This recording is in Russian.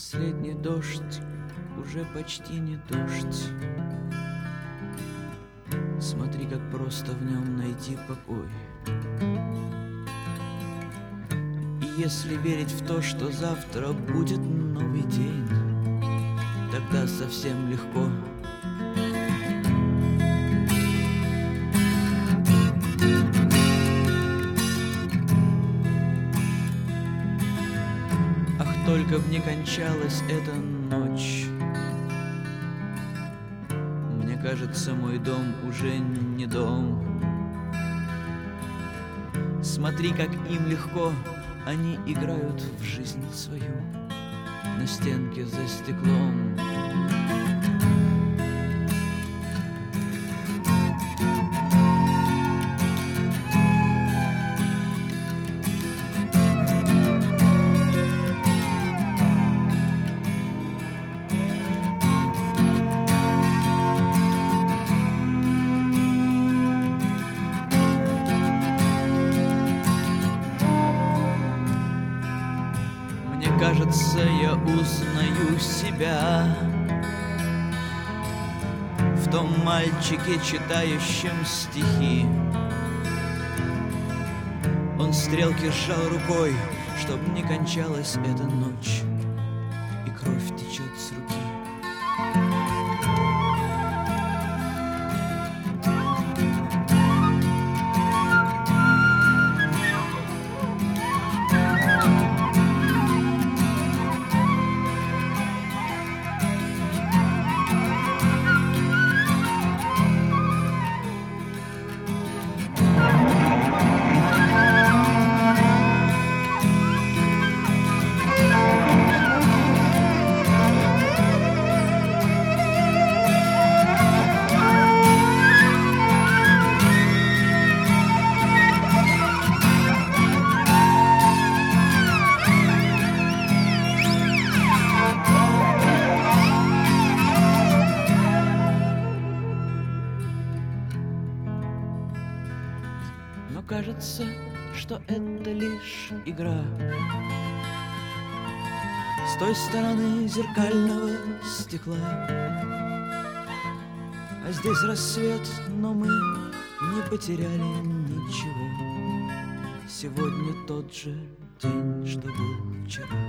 Последний дождь уже почти не дождь. Смотри, как просто в нем найти покой. И если верить в то, что завтра будет новый день, тогда совсем легко. Ах, только б не кончалась эта ночь. Мне кажется, мой дом уже не дом. Смотри, как им легко, они играют в жизнь свою на стенке за стеклом. Кажется, я узнаю себя в том мальчике, читающем стихи. Он стрелки сжал рукой, чтоб не кончалась эта ночь, и кровь течет с руки. Но кажется, что это лишь игра. С той стороны зеркального стекла. А здесь рассвет, но мы не потеряли ничего. Сегодня тот же день, что был вчера.